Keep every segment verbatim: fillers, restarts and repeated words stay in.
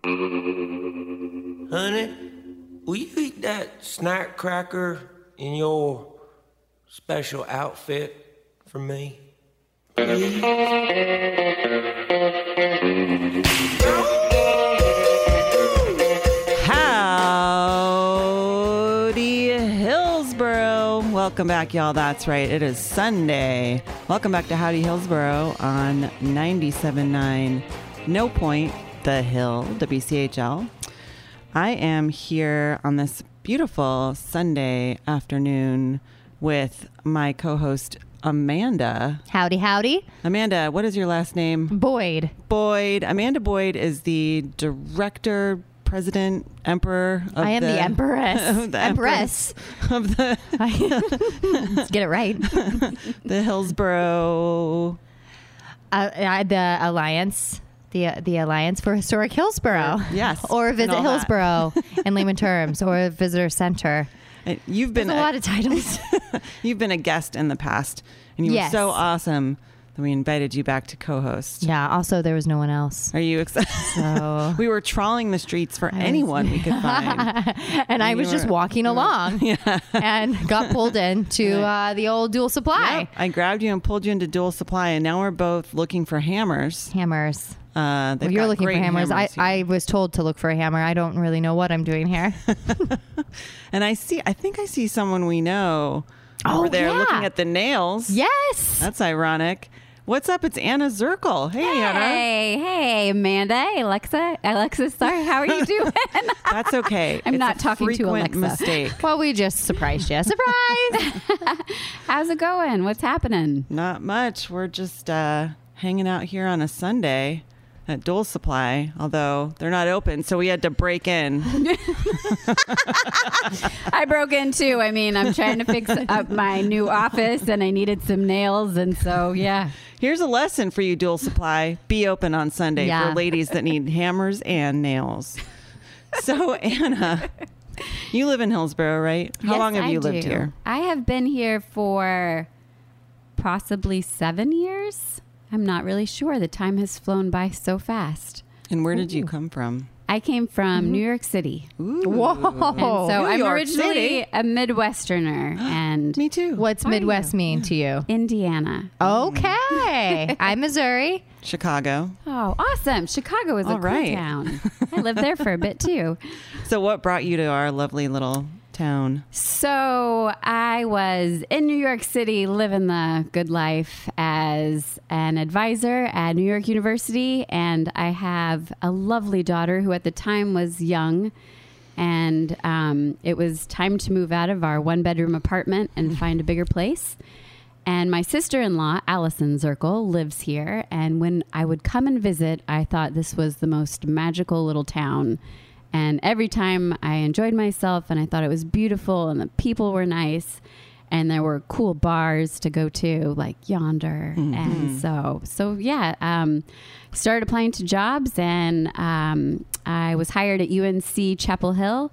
Honey, will you eat that snack cracker in your special outfit for me? Please? Howdy, Hillsboro. Welcome back, y'all. That's right. It is Sunday. Welcome back to Howdy, Hillsboro on ninety-seven point nine No Point, The Hill, W C H L. I am here on this beautiful Sunday afternoon with my co-host, Amanda. Howdy, howdy. Amanda, what is your last name? Boyd. Boyd. Amanda Boyd is the director, president, emperor of I am the, the empress. the empress. Of the... Let's get it right. The Hillsboro... Uh, uh, the Alliance. The uh, the Alliance for Historic Hillsboro. Or, yes. Or Visit Hillsboro in layman terms. Or Visitor Center. You've been There's a, a lot of titles. You've been a guest in the past, and you yes. were so awesome that we invited you back to co-host. Yeah. Also, there was no one else. Are you excited? So we were trawling the streets for I anyone was, we could find, and, and I was were, just walking along, were, yeah. and got pulled into uh, the old Dual Supply. Yep. I grabbed you and pulled you into Dual Supply, and now we're both looking for hammers. Hammers. Uh, well, you're looking for hammers. hammers I, I was told to look for a hammer. I don't really know what I'm doing here. And I see, I think I see someone we know oh, over there yeah. looking at the nails. Yes. That's ironic. What's up? It's Anna Zirkle. Hey, hey, Anna. Hey, hey, Amanda. Hey, Alexa. Alexis, sorry. How are you doing? That's okay. I'm it's not a talking to frequent Alexa. Mistake. Well, we just surprised you. Surprise. How's it going? What's happening? Not much. We're just uh, hanging out here on a Sunday at Dual Supply, although they're not open, so we had to break in. I broke in too. I mean, I'm trying to fix up my new office, and I needed some nails, and so yeah. Here's a lesson for you, Dual Supply. Be open on Sunday yeah. for ladies that need hammers and nails. So, Anna, you live in Hillsboro, right? How yes, long have I you lived do. here? I have been here for possibly seven years. I'm not really sure. The time has flown by so fast. And where did Ooh. you come from? I came from mm-hmm. New York City. Ooh. Whoa. And so New I'm York originally City. a Midwesterner. And Me too. What's Are Midwest you? mean to you? Indiana. Okay. I'm Missouri. Chicago. Oh, awesome. Chicago is All a cool right. town. I lived there for a bit too. So what brought you to our lovely little town? So I was in New York City living the good life as an advisor at New York University. And I have a lovely daughter who at the time was young. And um, it was time to move out of our one bedroom apartment and find a bigger place. And my sister-in-law, Allison Zirkle, lives here. And when I would come and visit, I thought this was the most magical little town. And every time I enjoyed myself and I thought it was beautiful and the people were nice and there were cool bars to go to like Yonder. Mm-hmm. And so, so yeah, um, started applying to jobs and um, I was hired at U N C Chapel Hill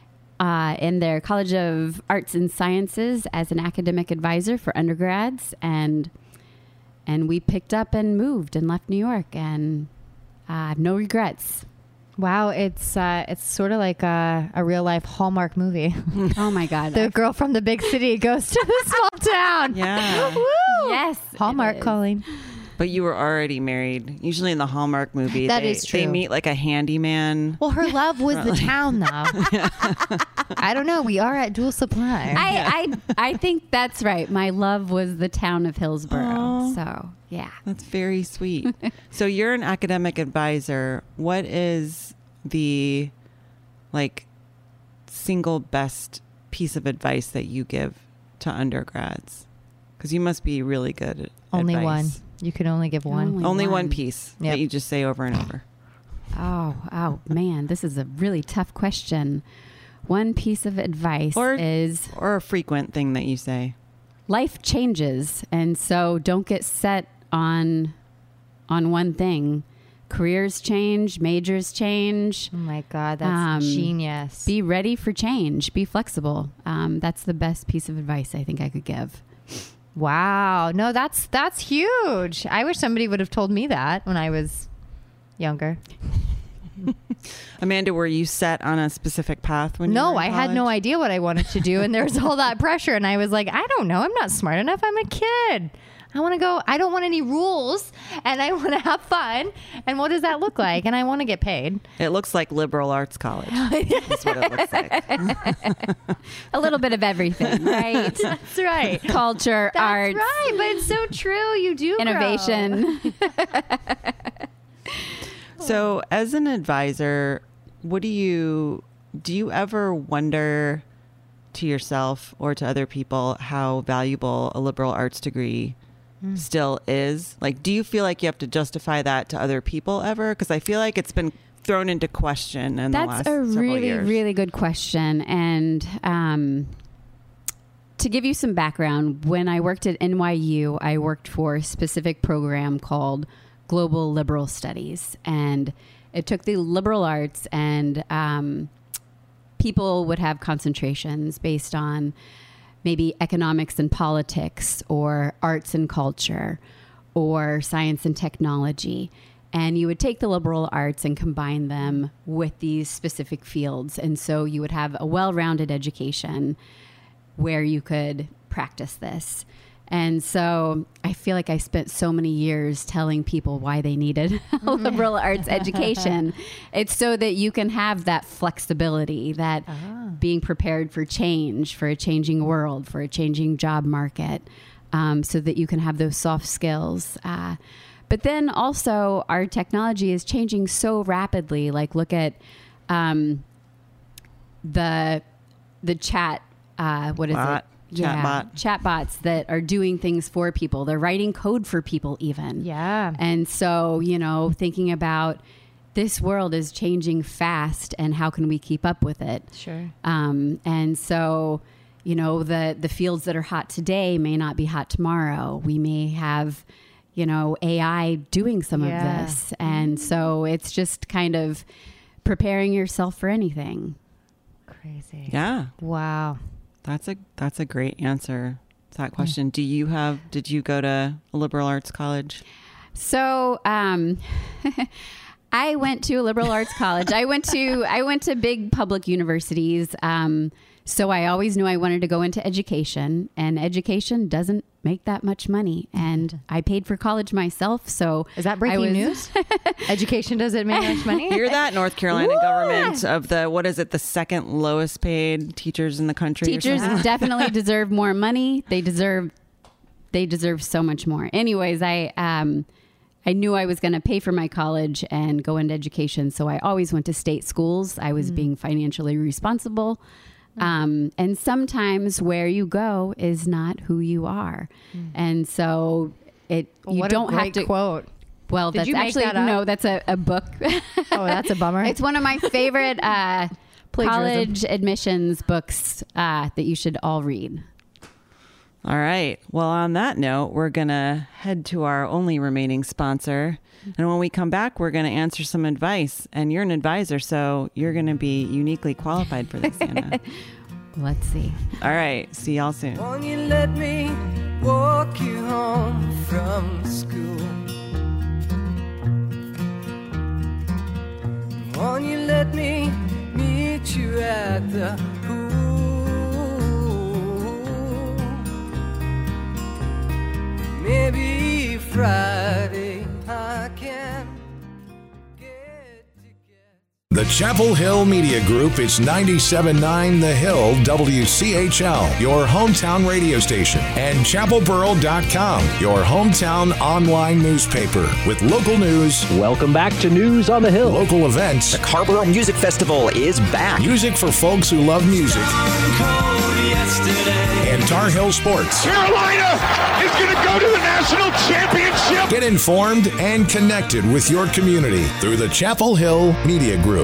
uh, in their College of Arts and Sciences as an academic advisor for undergrads. And, and we picked up and moved and left New York and uh, no regrets. Wow, it's uh, it's sort of like a, a real life Hallmark movie. Oh my God! The girl from the big city goes to the small town. Yeah. Woo! Yes, Hallmark calling. But you were already married. Usually in the Hallmark movie, that they, is true. They meet like a handyman. Well, her love was the town, though. I don't know. We are at Dual Supply. I, I I think that's right. My love was the town of Hillsboro. Aww. So yeah, That's very sweet. So you're an academic advisor. What is the like single best piece of advice that you give to undergrads? Because you must be really good at Only advice. one. You can only give one. Only Only one, one. piece Yep. that you just say over and over. Oh, oh man, this is a really tough question. One piece of advice Or- is Or a frequent thing that you say. life changes, and so don't get set on on one thing. Careers change, majors change. Oh my God, that's Um, genius. Be ready for change. Be flexible. Um, that's the best piece of advice I think I could give. Wow. No, that's that's huge. I wish somebody would have told me that when I was younger. Amanda, were you set on a specific path when you No, were in I had no college? idea what I wanted to do. And there was all that pressure. And I was like, I don't know. I'm not smart enough. I'm a kid. I want to go. I don't want any rules. And I want to have fun. And what does that look like? And I want to get paid. It looks like liberal arts college. That's what it looks like. A little bit of everything, right? That's right. Culture, That's arts, right. But it's so true. You do grow. innovation. So, as an advisor, what do you do? You ever wonder to yourself or to other people how valuable a liberal arts degree mm. still is? Like, do you feel like you have to justify that to other people ever? Because I feel like it's been thrown into question in That's the last a several really, years. really good question. And um, to give you some background, when I worked at N Y U, I worked for a specific program called Global Liberal Studies. And it took the liberal arts, and um, people would have concentrations based on maybe economics and politics, or arts and culture, or science and technology. And you would take the liberal arts and combine them with these specific fields. And so you would have a well-rounded education where you could practice this. And so I feel like I spent so many years telling people why they needed a liberal arts education. It's so that you can have that flexibility, that ah. being prepared for change, for a changing world, for a changing job market, um, so that you can have those soft skills. Uh, but then also our technology is changing so rapidly. Like, look at um, the the chat. Uh, what is Bot. it? Yeah, Chatbot. Chatbots that are doing things for people. They're writing code for people even. Yeah. And so, you know, thinking about this world is changing fast, and how can we keep up with it? Sure. Um, and so, you know, the, the fields that are hot today may not be hot tomorrow. We may have, you know, A I doing some Yeah. of this. And so it's just kind of preparing yourself for anything. Crazy. Yeah. Wow. That's a that's a great answer to that question. Do you have, did you go to a liberal arts college? So, um, I went to a liberal arts college. I went to, I went to big public universities. Um, so I always knew I wanted to go into education, and education doesn't make that much money. And I paid for college myself. So Is that I breaking was- news? Education doesn't make much money? Hear that, North Carolina government, of the, what is it, the second lowest paid teachers in the country? or Teachers something? definitely deserve more money. They deserve, they deserve so much more. Anyways, I, um, I knew I was going to pay for my college and go into education. So I always went to state schools. I was mm. being financially responsible. Mm. Um, and sometimes where you go is not who you are. Mm. And so it, Well, you what don't a great have to quote. Well, Did that's you make actually, that up? no, that's a, a book. Oh, that's a bummer. It's one of my favorite uh, college admissions books uh, that you should all read. All right. Well, on that note, we're going to head to our only remaining sponsor. And when we come back, we're going to answer some advice. And you're an advisor, so you're going to be uniquely qualified for this, Anna. Let's see. All right. See y'all soon. Won't you let me walk you home from school? Won't you let me meet you at the pool? Maybe Friday I can get together. The Chapel Hill Media Group is ninety-seven point nine The Hill W C H L, your hometown radio station, and chapel borough dot com, your hometown online newspaper with local news, Welcome back to News on the Hill. local events, The Carrboro Music Festival is back. music for folks who love music, and Tar Heel sports. Carolina is going to go to the national championship. Get informed and connected with your community through the Chapel Hill Media Group.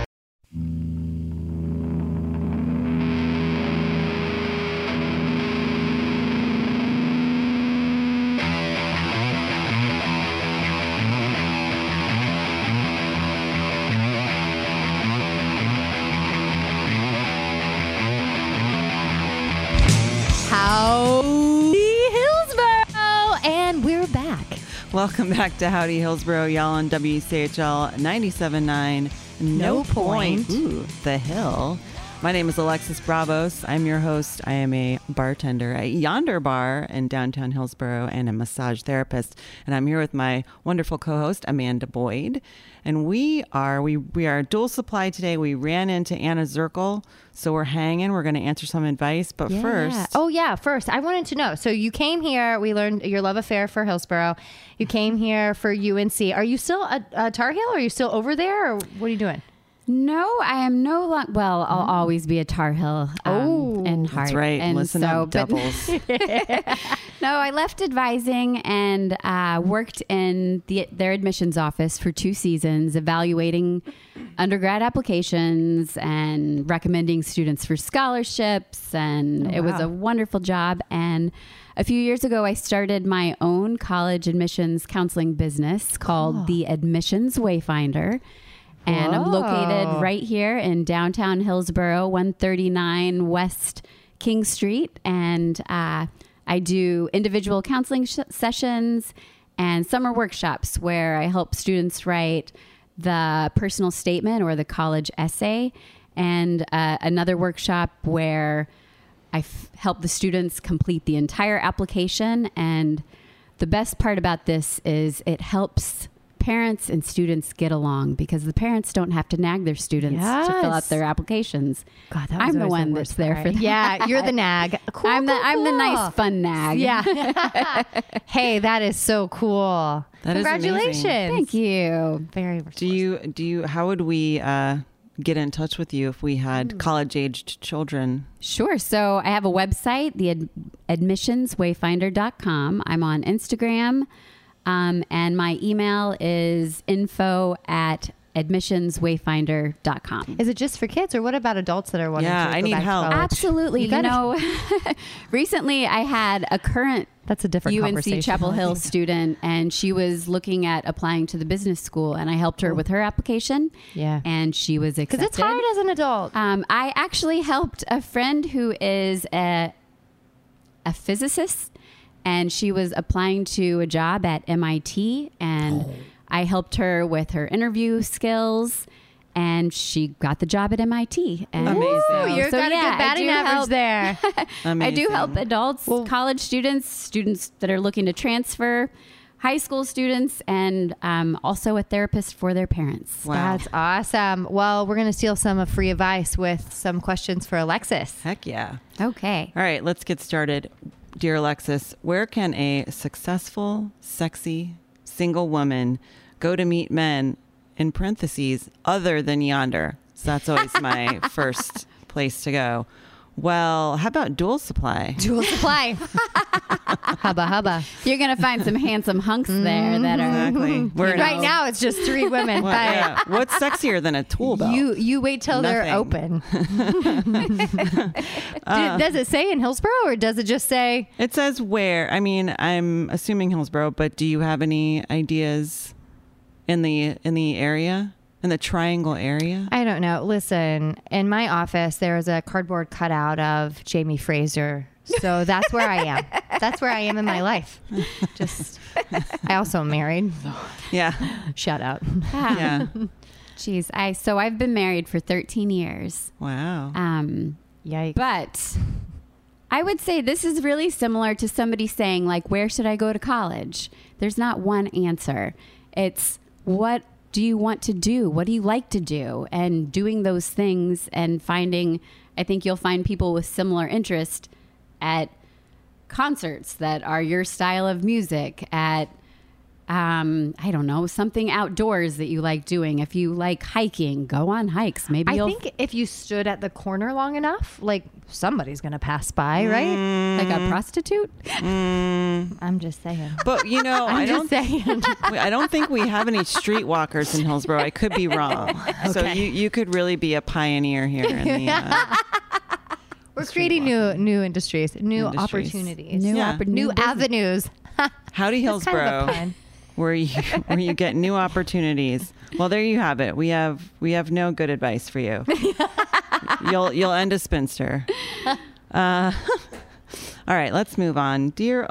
Howdy, Hillsborough! And we're back. Welcome back to Howdy Hillsborough, y'all on W C H L ninety-seven point nine No, No Point. Ooh, the Hill. My name is Alexis Bravos. I'm your host. I am a bartender at Yonder Bar in downtown Hillsborough and a massage therapist. And I'm here with my wonderful co-host, Amanda Boyd. And we are we we are dual supply today. We ran into Anna Zirkle, so we're hanging. We're going to answer some advice. But Yeah. first, Oh, yeah. First, I wanted to know. So you came here. We learned your love affair for Hillsborough. You came here for U N C. Are you still a, a Tar Heel? Are you still over there? Or what are you doing? No, I am no longer. Well, I'll always be a Tar Heel. Um, Oh, in heart. that's right. And Listen so, up, but- devils. No, I left advising and uh, worked in the, their admissions office for two seasons, evaluating undergrad applications and recommending students for scholarships. And Oh, it was wow. a wonderful job. And a few years ago, I started my own college admissions counseling business called the Admissions Wayfinder. And I'm Whoa. located right here in downtown Hillsborough, one thirty-nine West King Street. And uh, I do individual counseling sh- sessions and summer workshops where I help students write the personal statement or the college essay. And uh, another workshop where I f- help the students complete the entire application. And the best part about this is it helps parents and students get along because the parents don't have to nag their students to fill out Yes. their applications. God, that was I'm the always one worst that's there part. for that. Yeah, you're the nag. Cool, I'm the cool, I'm the cool. nice fun nag. Yeah. Hey, that is so cool. That is amazing. Congratulations. Thank you. Very. Do you do you? How would we uh, get in touch with you if we had college-aged children? Sure. So I have a website, the ad- admissions wayfinder dot com. I'm on Instagram. Um, and my email is info at admissions wayfinder dot com. Is it just for kids, or what about adults that are wanting Yeah, to go I need back to help. college? Absolutely. You You, gotta- know, recently I had a current That's a different U N conversation. C Chapel Hill student, and she was looking at applying to the business school, and I helped her with her application. Yeah. And she was accepted. Because it's hard as an adult. Um, I actually helped a friend who is a, a physicist, and she was applying to a job at M I T, and I helped her with her interview skills, and she got the job at M I T. And Amazing. Ooh, you've So, got yeah, a I good batting do average help- there. I Amazing. do help adults, college students, students that are looking to transfer, high school students, and um, also a therapist for their parents. Wow. That's awesome. Well, we're going to steal some of free advice with some questions for Alexis. Heck yeah! Okay. All right, let's get started. Dear Alexis, where can a successful, sexy, single woman go to meet men, in parentheses, other than Yonder? So that's always my first place to go. Well, how about Dual Supply? Dual supply. hubba hubba. You're going to find some handsome hunks there that are. Exactly. We're Right now, it's just three women. What, but yeah. What's sexier than a tool belt? You you wait till they're Nothing. open. Do- does it say in Hillsborough, or does it just say? It says where. I mean, I'm assuming Hillsborough, but do you have any ideas in the in the area, in the Triangle area? I don't know. Listen, in my office, there is a cardboard cutout of Jamie Fraser. So that's where I am. That's where I am in my life. Just, I also am married. Yeah, Shout out. yeah. Jeez, I so I've been married for thirteen years. Wow. Um, Yikes. but I would say this is really similar to somebody saying, like, where should I go to college? There's not one answer. It's what do you want to do? What do you like to do? And doing those things and finding, I think you'll find people with similar interest at concerts that are your style of music, at um, I don't know, something outdoors that you like doing. If you like hiking, go on hikes. Maybe I you'll think if you stood at the corner long enough, like somebody's going to pass by, right? like a prostitute. I'm just saying. But you know, I I'm don't. just saying. I don't think we have any streetwalkers in Hillsborough. I could be wrong. So you, you could really be a pioneer here in the. Uh, We're creating new new industries, new Industries. opportunities, New Yeah. oppor- new business. avenues. Howdy That's kind of a Hillsborough, pun. where you where you get new opportunities. Well, there you have it. We have we have no good advice for you. you'll you'll end a spinster. Uh, all right, let's move on. Dear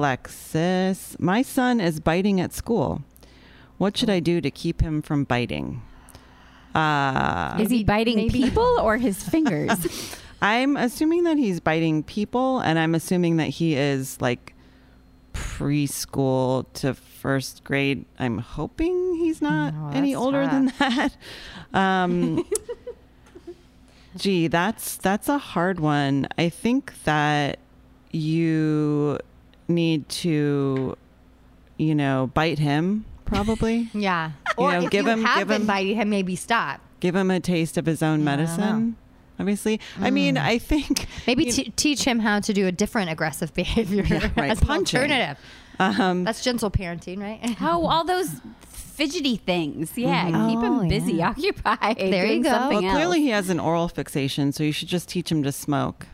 Alexis, my son is biting at school. What should I do to keep him from biting? Uh, Is he biting maybe- people or his fingers? I'm assuming that he's biting people, and I'm assuming that he is like preschool to first grade. I'm hoping he's not Oh, any that's older tough. than that. Um, gee, that's that's a hard one. I think that you need to, you know, bite him probably. Yeah. You Or know, if give you him- have give been him- biting him, maybe stop. Give him a taste of his own Yeah, I don't medicine. Obviously, I mean, I think Maybe you- t- teach him how to do a different aggressive behavior Yeah, right. as an Punching. alternative. um, That's gentle parenting, right? Oh, all those fidgety things. Yeah, Mhm. keep him Oh, busy, yeah. occupied. There you doing go. something well, else. clearly he has an oral fixation, so you should just teach him to smoke.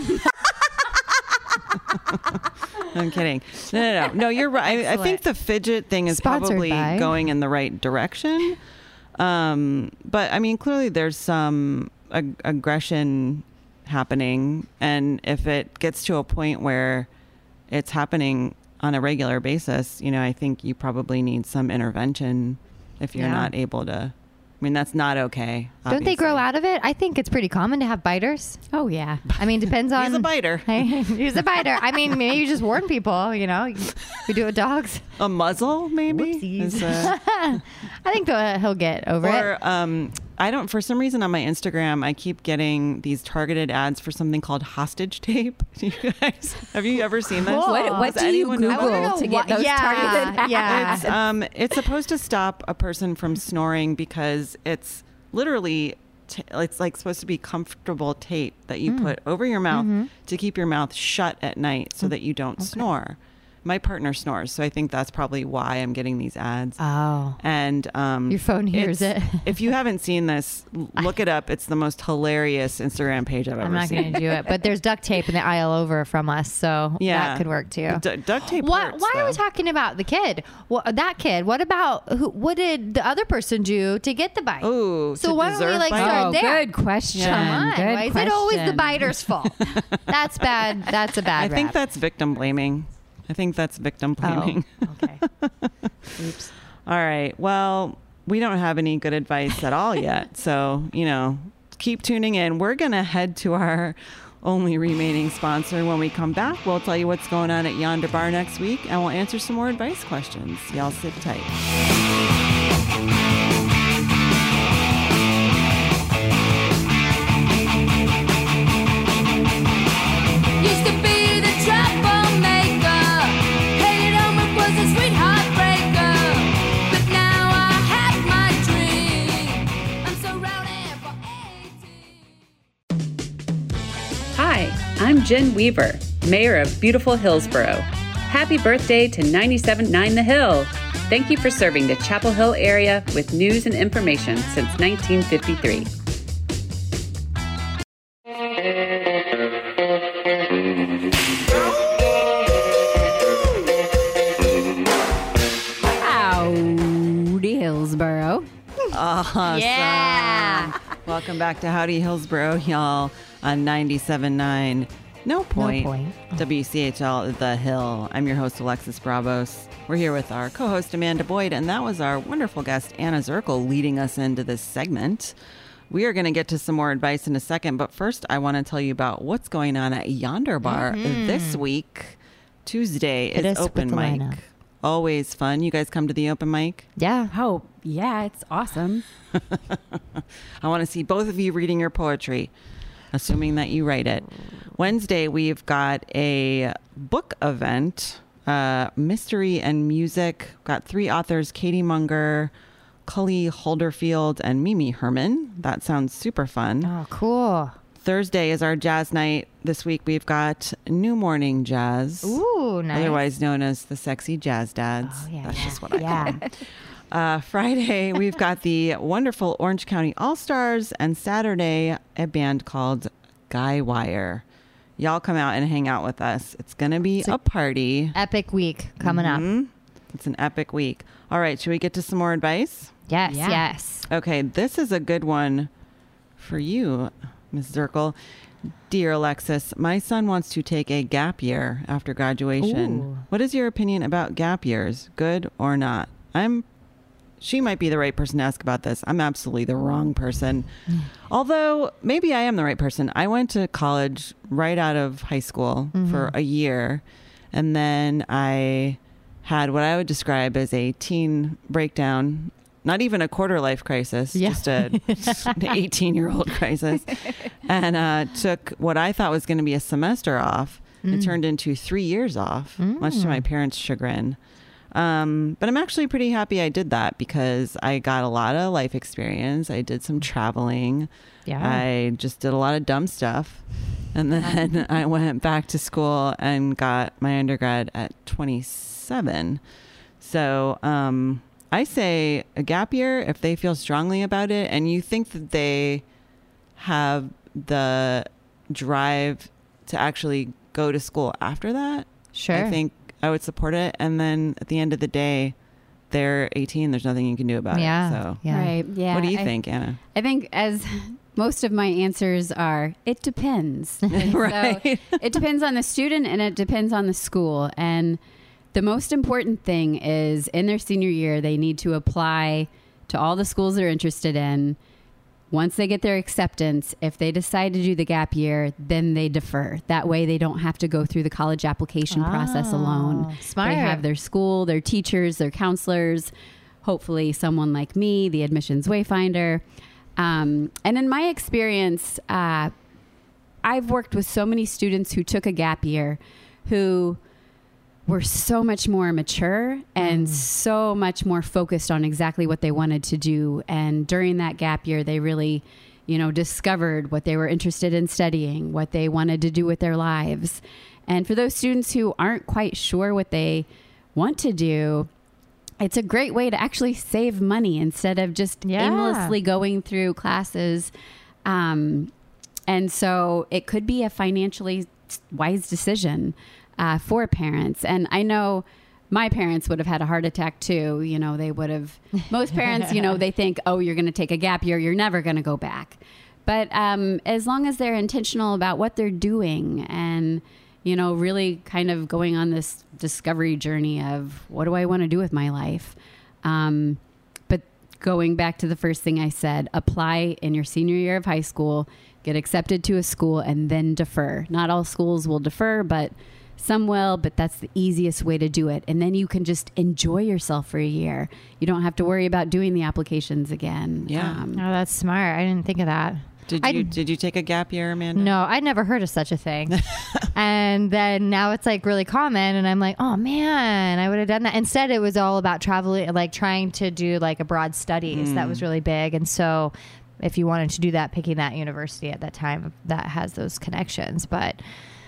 I'm kidding. No, no, no. No, you're right. I, I think the fidget thing is Sponsored probably by. going in the right direction. Um, but I mean, clearly there's some ag- aggression happening, and if it gets to a point where it's happening on a regular basis, you know, I think you probably need some intervention if you're Yeah. not able to. I mean, that's not okay. Don't they grow obviously. out of it? I think it's pretty common to have biters. Oh, yeah. I mean, depends on. He's a biter. He's a biter. I mean, maybe you just warn people, you know, we do it with dogs. A muzzle, maybe. Whoopsies. Is, uh, I think uh, he'll get over Or it. um, I don't. For some reason, on my Instagram, I keep getting these targeted ads for something called hostage tape. Do you guys have you ever seen this? Cool. What, what Does do you anyone know? I wanna Google know to what- get those yeah, targeted ads? yeah. It's um, it's supposed to stop a person from snoring because it's literally. T- it's like supposed to be comfortable tape that you put over your mouth Mm-hmm. to keep your mouth shut at night so that you don't snore. My partner snores, so I think that's probably why I'm getting these ads. Oh. And um, Your phone hears it's- it. If you haven't seen this, l- look it up. It's the most hilarious Instagram page I've ever I'm not seen. going to do it, but there's duct tape in the aisle over from us, so Yeah, that could work too. D- duct tape. What? hurts, Why are we though. talking about the kid? What, that kid. What about who? What did the other person do to get the bite? Ooh, so to why don't we deserve like bite? start Oh, there? good question. Come on, Good why is it always the question. biter's fault? That's bad. That's a bad. I think rap. that's victim blaming. I think that's victim blaming. Oh, okay. Oops. All right. Well, we don't have any good advice at all yet. So, you know, keep tuning in. We're going to head to our only remaining sponsor. When we come back, we'll tell you what's going on at Yonder Bar next week, and we'll answer some more advice questions. Y'all sit tight. Used to be the troublemaker, hated homework was a sweet heartbreaker, but now I have my dream. I'm so rowdy for eighteen. Hi, I'm Jen Weaver, Mayor of beautiful Hillsboro. Happy birthday to ninety-seven point nine The Hill. Thank you for serving the Chapel Hill area with news and information since nineteen fifty-three. Howdy, Hillsboro. Awesome. Yeah. Welcome back to Howdy Hillsboro, y'all, on ninety-seven point nine. No point. point. W C H L The Hill. I'm your host, Alexis Bravos. We're here with our co-host, Amanda Boyd, and that was our wonderful guest, Anna Zirkle, leading us into this segment. We are going to get to some more advice in a second, but first I want to tell you about what's going on at Yonder Bar this week. Tuesday It is is with open the mic. lineup. Always fun. You guys come to the open mic? Yeah. Oh, yeah, it's awesome. I want to see both of you reading your poetry, assuming that you write it. Wednesday, we've got a book event, uh, mystery and music. Got three authors, Katie Munger, Cully Holderfield, and Mimi Herman. That sounds super fun. Oh, cool. Thursday is our jazz night. This week, we've got New Morning Jazz. Ooh, nice. Otherwise known as the Sexy Jazz Dads. Oh, yeah, That's yeah, just what I yeah. call them. Uh, Friday, we've got the wonderful Orange County All-Stars, and Saturday, a band called Guy Wire. Y'all come out and hang out with us. It's going to be a- a party. Epic week coming up. Mhm. It's an epic week. All right, should we get to some more advice? Yes, Yeah. yes. Okay, this is a good one for you, Miz Zirkle. Dear Alexis, my son wants to take a gap year after graduation. Ooh. What is your opinion about gap years, good or not? I'm she might be the right person to ask about this. I'm absolutely the wrong person. Although maybe I am the right person. I went to college right out of high school Mm-hmm. for a year. And then I had what I would describe as a teen breakdown. Not even a quarter life crisis, Yeah. just a, an eighteen-year-old crisis. And uh, took what I thought was going to be a semester off. It turned into three years off, much to my parents' chagrin. Um, but I'm actually pretty happy I did that because I got a lot of life experience. I did some traveling. Yeah. I just did a lot of dumb stuff. And then I went back to school and got my undergrad at twenty-seven. So um, I say a gap year if they feel strongly about it and you think that they have the drive to actually go to school after that. Sure. I think I would support it. And then at the end of the day, they're eighteen. There's nothing you can do about Yeah. it. So Yeah. Right. Yeah. what do you I- think, Anna? I think as most of my answers are, it depends. And Right. So it depends on the student and it depends on the school. And the most important thing is in their senior year, they need to apply to all the schools they're interested in. Once they get their acceptance, if they decide to do the gap year, then they defer. That way they don't have to go through the college application process alone. smart. They have their school, their teachers, their counselors, hopefully someone like me, the admissions wayfinder. Um, and in my experience, uh, I've worked with so many students who took a gap year who were so much more mature and so much more focused on exactly what they wanted to do. And during that gap year, they really, you know, discovered what they were interested in studying, what they wanted to do with their lives. And for those students who aren't quite sure what they want to do, it's a great way to actually save money instead of just Yeah. aimlessly going through classes. Um, and so it could be a financially wise decision uh, for parents. And I know my parents would have had a heart attack too. You know, they would have, most parents, you know, they think, oh, you're going to take a gap year. You're never going to go back. But um, as long as they're intentional about what they're doing and, you know, really kind of going on this discovery journey of what do I want to do with my life? Um, but going back to the first thing I said, apply in your senior year of high school, get accepted to a school, and then defer. Not all schools will defer, but some will, but that's the easiest way to do it. And then you can just enjoy yourself for a year. You don't have to worry about doing the applications again. Yeah. Um, Oh, that's smart. I didn't think of that. Did I- you did you take a gap year, Amanda? No, I'd never heard of such a thing. And then now it's like really common. And I'm like, oh man, I would have done that. Instead, it was all about traveling, like trying to do like abroad studies. That was really big. And so if you wanted to do that, picking that university at that time that has those connections. But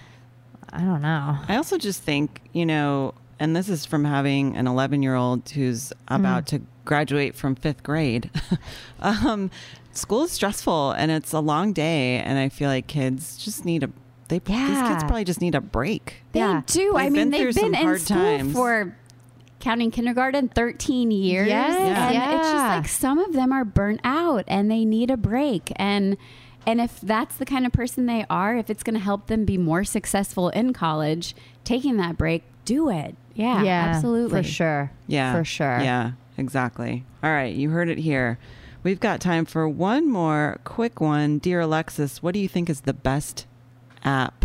I don't know. I also just think, you know, and this is from having an eleven year old who's about to graduate from fifth grade. um, school is stressful and it's a long day. And I feel like kids just need a, they, these Yeah. kids probably just need a break. They Yeah. do. I They've mean, been they've through been some in hard school times. for counting kindergarten thirteen years. Yes, And it's just yeah. like some of them are burnt out and they need a break. And and if that's the kind of person they are, if it's going to help them be more successful in college, taking that break, do it. Yeah, absolutely. For sure. Yeah. For sure. Yeah, exactly. All right. You heard it here. We've got time for one more quick one. Dear Alexis, what do you think is the best app?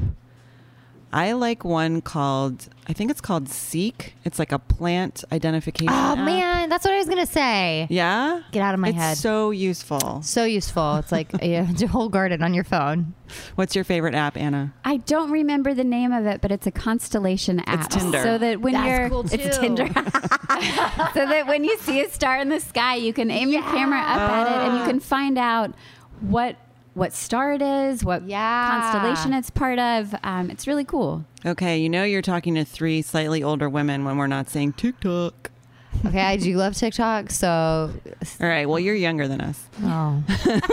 I like one called, I think it's called Seek. It's like a plant identification Oh app. man, that's what I was going to say. Yeah? Get out of my it's head. so useful. So useful. It's like a, a whole garden on your phone. What's your favorite app, Anna? I don't remember the name of it, but it's a constellation app. Tinder. So that when That's you're cool, it's too. Tinder. So that when you see a star in the sky, you can aim your camera up at it and you can find out what what star it is, what Yeah. constellation it's part of. Um, it's really cool. Okay, you know you're talking to three slightly older women when we're not saying TikTok. Okay, I do love TikTok. So, All right, well, you're younger than us. oh,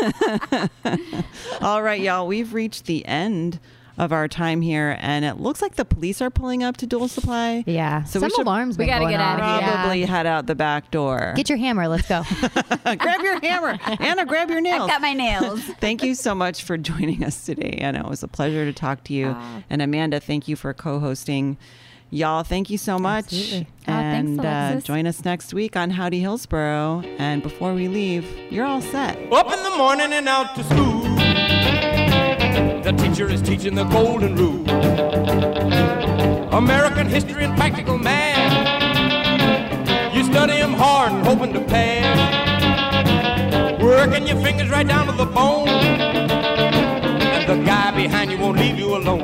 All right, y'all, we've reached the end of our time here, and it looks like the police are pulling up to Dual Supply. yeah. So Some we should alarms. we been gotta going get out of off. here. Probably head out the back door. Get your hammer. Let's go. Grab your hammer. Anna, grab your nails. Got my nails. Thank you so much for joining us today, Anna. It was a pleasure to talk to you. And Amanda, thank you for co-hosting. Y'all, thank you so much. Absolutely. Oh, thanks, and uh, Alexis. join us next week on Howdy Hillsboro. And before we leave, you're all set. Up in the morning and out to school. The teacher is teaching the golden rule. American history and practical math. You study them hard and hoping to pass. Working your fingers right down to the bone. And the guy behind you won't leave you alone.